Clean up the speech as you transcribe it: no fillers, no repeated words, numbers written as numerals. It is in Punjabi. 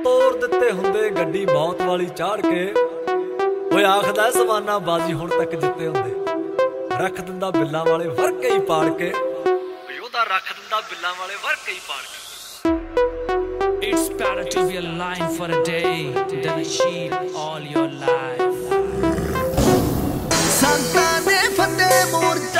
ਤੋਰ ਦਿੱਤੇ ਹੁੰਦੇ ਗੱਡੀ ਮੌਤ ਵਾਲੀ ਚਾੜ ਕੇ। ਓਏ ਆਖਦਾ ਸਵਾਨਾ ਬਾਜੀ ਹੁਣ ਤੱਕ ਜਿੱਤੇ ਹੁੰਦੇ, ਰੱਖ ਦਿੰਦਾ ਬਿੱਲਾਂ ਵਾਲੇ ਵਰਕੇ ਹੀ ਪਾੜ ਕੇ। ਓਏ ਉਹਦਾ ਰੱਖ ਦਿੰਦਾ ਬਿੱਲਾਂ ਵਾਲੇ ਵਰਕੇ ਹੀ ਪਾੜ ਕੇ। It's better to be a lion for a day than a sheep all your life. ਸੰਤਾਂ ਨੇ ਫਤਿਹ ਮੋਰਚੇ